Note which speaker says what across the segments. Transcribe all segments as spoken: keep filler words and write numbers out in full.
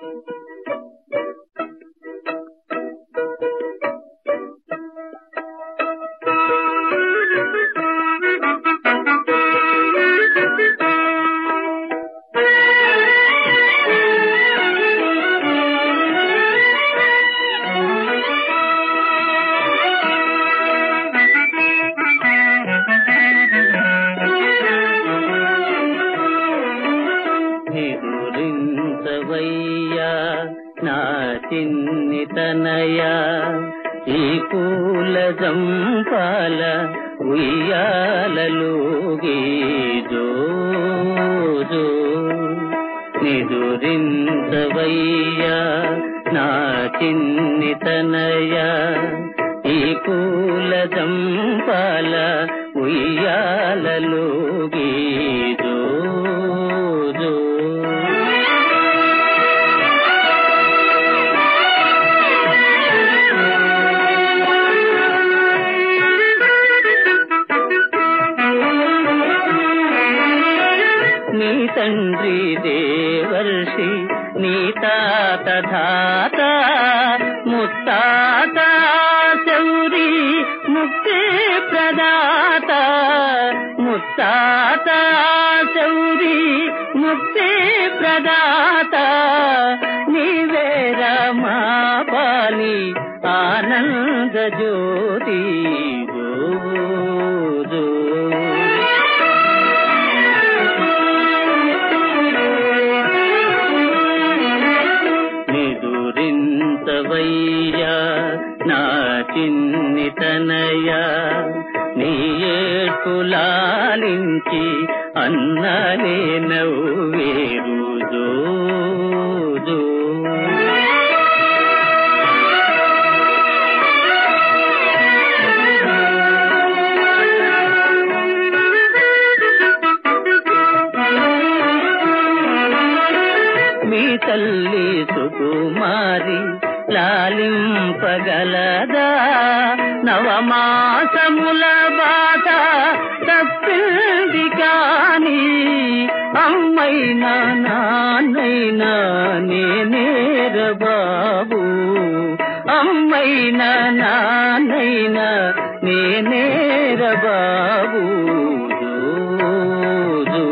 Speaker 1: నిదురించవయ్యా నా చిన్ని తనయా ఈ పూల జంపాల ఉయ్యాలలోగి జో జో. నిదురించవయ్యా నా చిన్ని తనయా ఈ పూల జంపాల ఉయ్యాలలోగి జో జో. నీ తండ్రి దేవర్షి నీ తాత ధాత ముత్తాత శౌరి ముక్తి ప్రదాత. ముత్తాత శౌరి ముక్తి ప్రదాత నీవేర మా పాలి ఆనంద జ్యోతి జో జో. నిదురించవయ్యా నా చిన్ని తనయా నీ ఏడ్పులాలించి అన్నలే నవ్వేరు జో జో. మీ తల్లి సుకుమారి లాలింపగలదా నవమాసముల బాధ తప్పింది కాని అమ్మైనా నాన్నైనా నేనేర బాబు. అమ్మైనా నాన్నైనా నేనేర బాబు జో జో.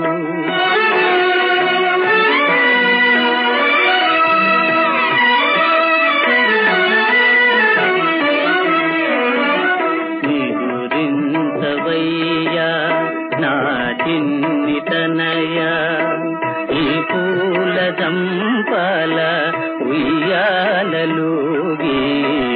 Speaker 1: నిదురించవయ్యా నా చిన్ని తనయా ఈ పూల జంపాల ఉయ్యాలలోగి